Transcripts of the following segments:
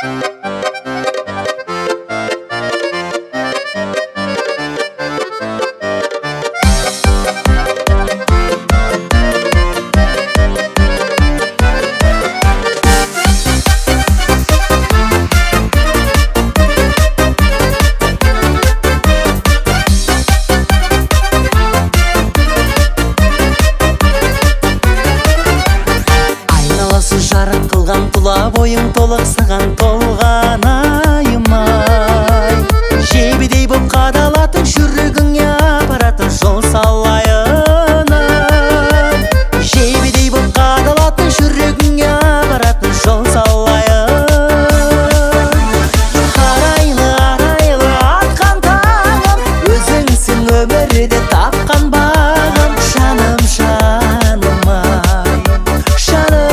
Жарық қылған тұла бойың толықсыған толған айым-ай, жебедей боп қадалатын жүрегіңе апаратын жол салайын-ай, жебедей боп қадалатын жүрегіңе апаратын жол салайын. Арайлы арайлы атқан таңым, өзіңсің өмірде тапқан бағым, жаным жаным-ай, жаным.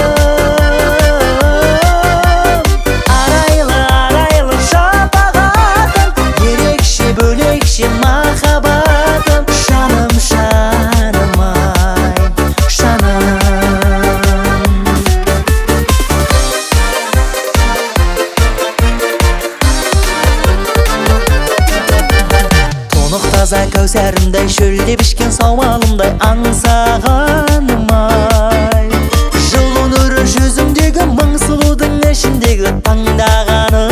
Махаббатым, жаным жаным-ай, жаным. Тұнық таза кәусәрімдай, шөлде пішкен саумалымдай аңсағаным-ай, жылу нұры жүзімдегі мың сұлудың ішіндегі таңдағаным.